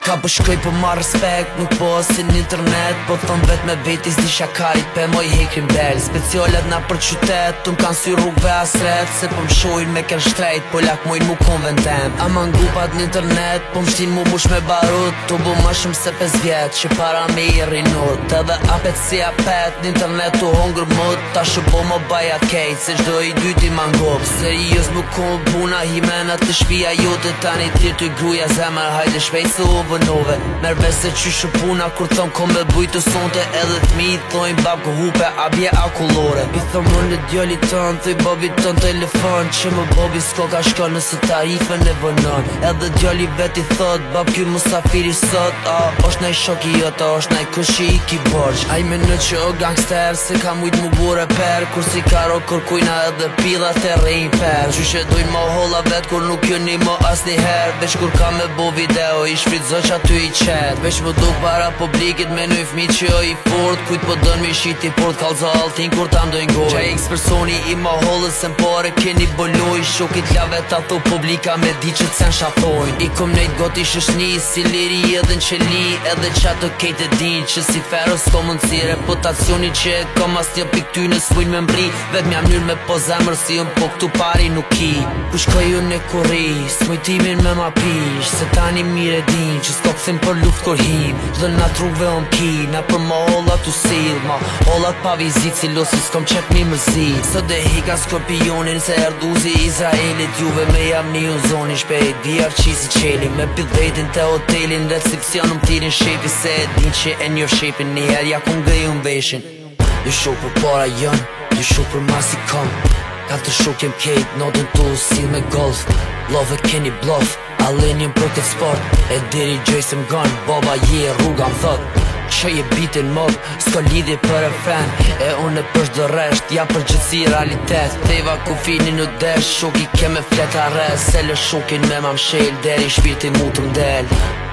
Ka po shkoj po ma respekt, nuk po si n'internet. Po thon vet me veti s'di shakarit pe moj hekim del. Specialet na për qytet, tu m'kan sy rrugve asret. Se po m'shojnë me ken shtrejt, po lak mojnë mu konventem. Ama n'gupat n'internet, po m'shtin mu mush me barut. Tu bo ma shumë se 5 vjet, që para me i rinut. Edhe apet si apet, n'internet tu hongër mut. Ta shëbo më baja kejt, se gjdo i dyti ma ngop. Serios mu kon puna, himena të shpia jote. Tani tjerë të gruja zemër, hajde shpejt se u vënove. Merve se qyshë puna, kur thon kom me bujtë sonte. Edhe t'mi thojnë bab ku hupe, a bje a kullore. I thom në djali tën, thuj babi tën telefon. Që më babi s'ko ka shko nëse tarifën e vënon. Edhe djali vet i thot, bab kjo musafiri sot. Osht naj shoki jota, osht naj kushi i ki borç. Aj me në që o gangster, se ka mujt mu bure per. Kur si karo kërkujna edhe pilat e rejnë per. Qyshe dojnë ma holla vet, kur nuk jo një mo as një her. Veç kur ka me bo video, i shfridzo që aty i qet. Veç më duk para publikit me nëj fmi që jo i fort. Kujt po dën me shiti port, kalza altin kur ta ndojnë goj. Qa x personi i ma hollës, se mpare keni boloj. Shokit lave ta thu publika me di që t'sen shathojnë. I kom nejt goti shëshni, si liri edhe në qeli. Edhe qa të kejt e din, që si feros ko mundësi. Reputacioni që e kom as një pik ty në s'mujnë me mbri. Vet m'jam njër me po zemër si unë, po këtu pari nuk ki. Ku shkoj unë e kuri, s'mujtimin me ma pish. Se tani mire din, që s'ko këthim për luft kur him. Dhe na trugve on ki, na për ma hollat u sil. Ma hollat pa vizit, si losi s'kom qep mi mërzit. Së dhe hika skorpionin, se erduzi Izraelit. Juve me jam një uzoni shpejt, vija fqisi qeli. Me pit vetin te hotelin, recepcion tirin shepi. Se e din që e njër shepin, njëher ja kun gëju m'veshin. Ju shok për para jën, ju shok për masi kom. Ka të shok jem kejt, notën tu si me golf. Love e keni bluff, alenjën për këtë sport. E diri gjëjse m'gan, baba je rruga m'thot. Që je bitin mob, s'ko lidhje për e fen. E unë e pësh dë resht, ja për gjithësi realitet. Theva ku fini në desh, shoki ke me fleta res. Se lë shokin me ma mshel, deri shpirti mu të mdel.